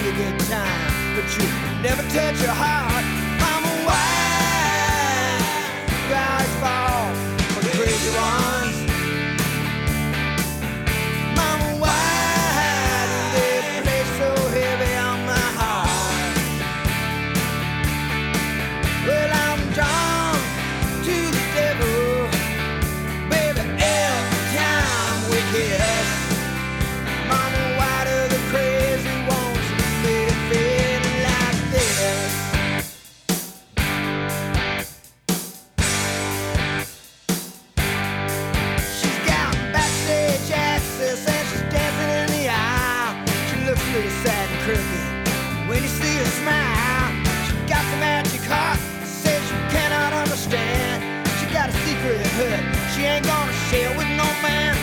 a good time, but you never touch your heart. Mama, why you guys fall for the crazy ones? Mama, why do they play so heavy on my heart? Well, I'm drawn to the devil, baby, every time we kiss. Mama, why do the crazy ones make it feel like this? She's got backstage access and she's dancing in the aisle. She looks a little sad and crooked when you see her smile. She got the magic heart, says you cannot understand. She got a secret hurt she ain't gonna share with no man.